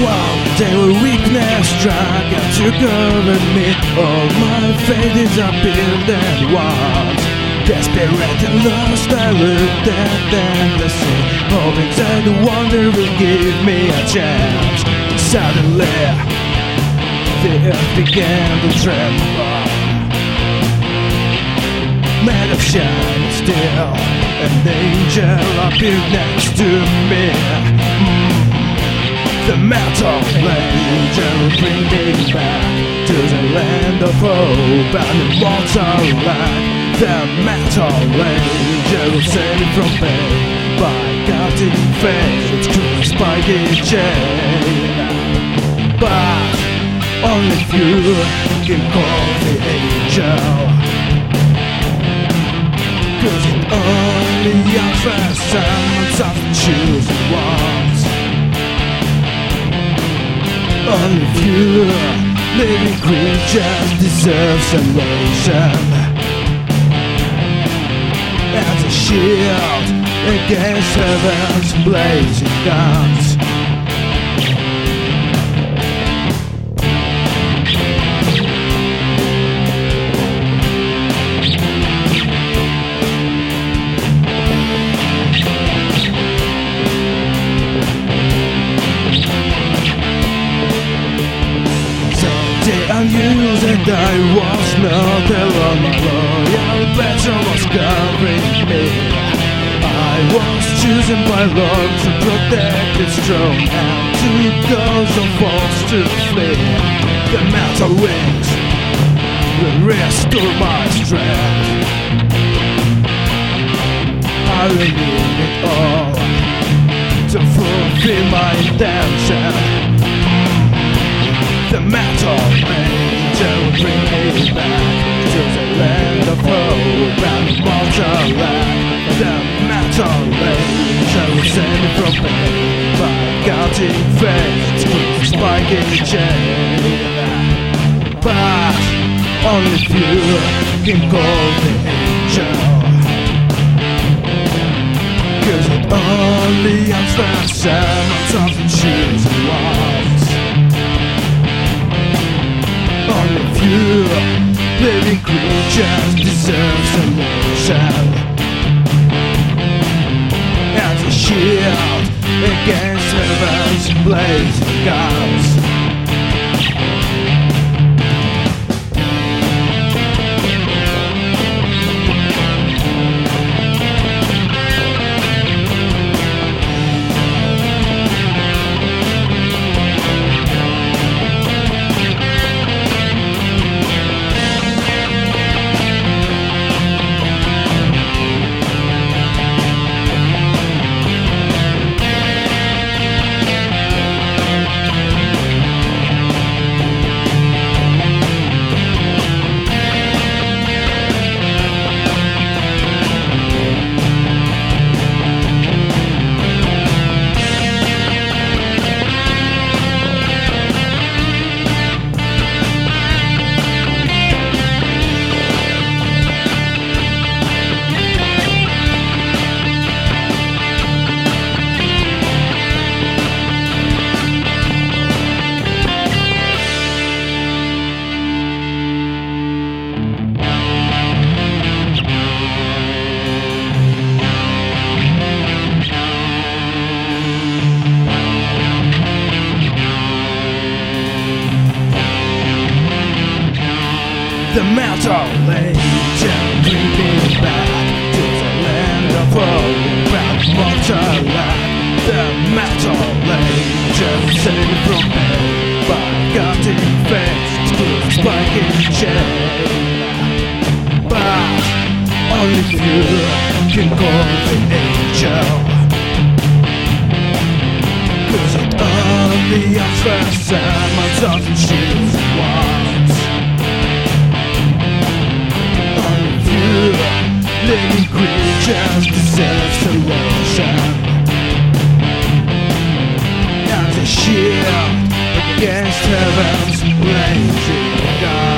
One day when weakness struck and took over me, all my faith disappeared at once. Desperate and lost, I looked at them to see, hoping that the wonder will give me a chance. Suddenly, the earth began to tremble, made of shining steel. An angel appeared next to me. The metal angel will bring me back to the land of hope and immortal light. The metal angel will save me from pain by cutting faith through a spiky chain. But only few can call the angel, 'cause it only offers someone of choosing ones. Only few living creatures deserve salvation, as a shield against heaven's blazing guns. Unused and I was not alone, my loyal battle was covering me. I was chosen by Lord to protect His throne and to those who forced to flee. The metal wings will restore my strength. I will need it all to fulfill my intention. The metal angel will bring me back to the land of hope and immortal light. The metal angel will save me from pain by cutting faith through a spiky chain. But only few can call the angel, 'cause it only offers someone of choosing ones. Only few living creatures deserve salvation, as a shield against heaven's blazing guns. The metal angel bring me back to the land of hope and immortal light. The metal angel save me from pain by cutting faith through a spiky chain. But only few can call the angel, 'cause it only offers someone of choosing ones. Living creatures deserve salvation, as a shield against heaven's blazing guns.